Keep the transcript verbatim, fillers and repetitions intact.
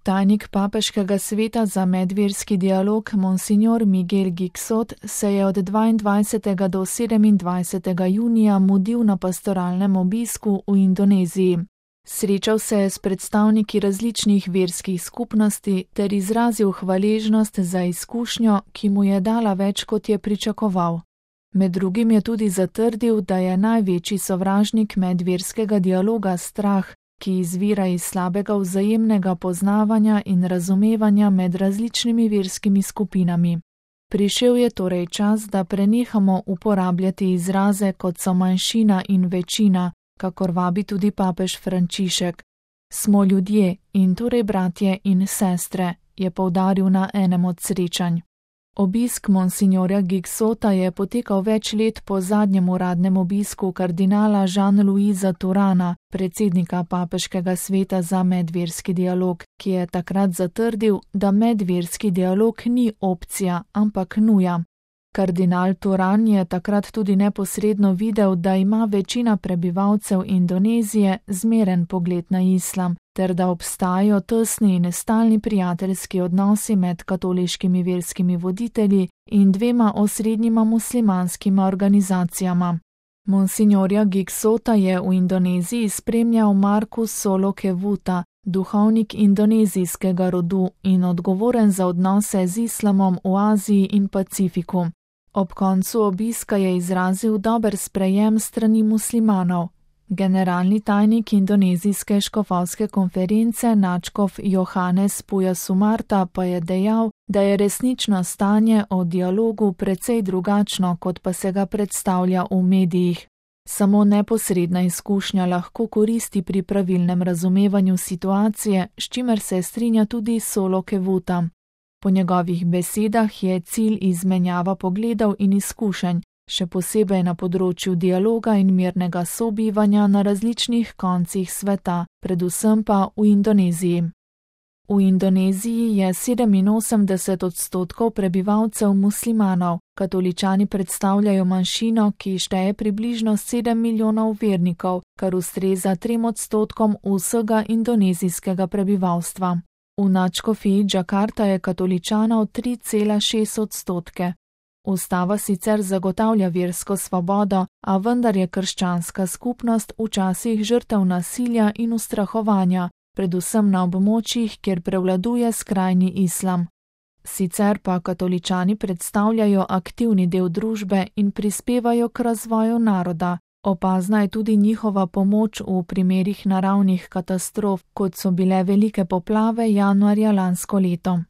Tajnik Papeškega sveta za medverski dialog Monsignor Miguel Gixot se je od dvaindvajsetega do sedemindvajsetega junija mudil na pastoralnem obisku v Indoneziji. Srečal se je s predstavniki različnih verskih skupnosti ter izrazil hvaležnost za izkušnjo, ki mu je dala več, kot je pričakoval. Med drugim je tudi zatrdil, da je največji sovražnik medverskega dialoga strah, ki izvira iz slabega vzajemnega poznavanja in razumevanja med različnimi verskimi skupinami. Prišel je torej čas, da prenehamo uporabljati izraze, kot so manjšina in večina, kakor vabi tudi papež Frančišek. Smo ljudje in torej bratje in sestre, je poudaril na enem od srečanj. Obisk monsignorja Gixota je potekal več let po zadnjem uradnem obisku kardinala Jean-Louisa Turana, predsednika Papeškega sveta za medverski dialog, ki je takrat zatrdil, da medverski dialog ni opcija, ampak nuja. Kardinal Turan je takrat tudi neposredno videl, da ima večina prebivalcev Indonezije zmeren pogled na islam, ter da obstajajo tesni in stalni prijateljski odnosi med katoliškimi verskimi voditelji in dvema osrednjima muslimanskima organizacijama. Monsignorja Gixota je v Indoneziji spremljal Markus Solo Kevuta, duhovnik indonezijskega rodu in odgovoren za odnose z islamom v Aziji in Pacifiku. Ob koncu obiska je izrazil dober sprejem strani muslimanov. Generalni tajnik indonezijske škofovske konference nadškof Johannes Puja Sumarta pa je dejal, da je resnično stanje o dialogu precej drugačno, kot pa se ga predstavlja v medijih. Samo neposredna izkušnja lahko koristi pri pravilnem razumevanju situacije, s čimer se strinja tudi Solo Kevuta. Po njegovih besedah je cilj izmenjava pogledov in izkušenj, še posebej na področju dialoga in mirnega sobivanja na različnih koncih sveta, predvsem pa v Indoneziji. V Indoneziji je sedeminosemdeset odstotkov prebivalcev muslimanov, katoličani predstavljajo manjšino, ki šteje približno sedem milijonov vernikov, kar ustreza trem odstotkom vsega indonezijskega prebivalstva. V nadškofiji Džakarta je katoličanov tri cela šest odstotke. Ustava sicer zagotavlja versko svobodo, a vendar je krščanska skupnost včasih žrtev nasilja in ustrahovanja, predvsem na območjih, kjer prevladuje skrajni islam. Sicer pa katoličani predstavljajo aktivni del družbe in prispevajo k razvoju naroda. Opazna je tudi njihova pomoč v primerih naravnih katastrof, kot so bile velike poplave januarja lansko leto.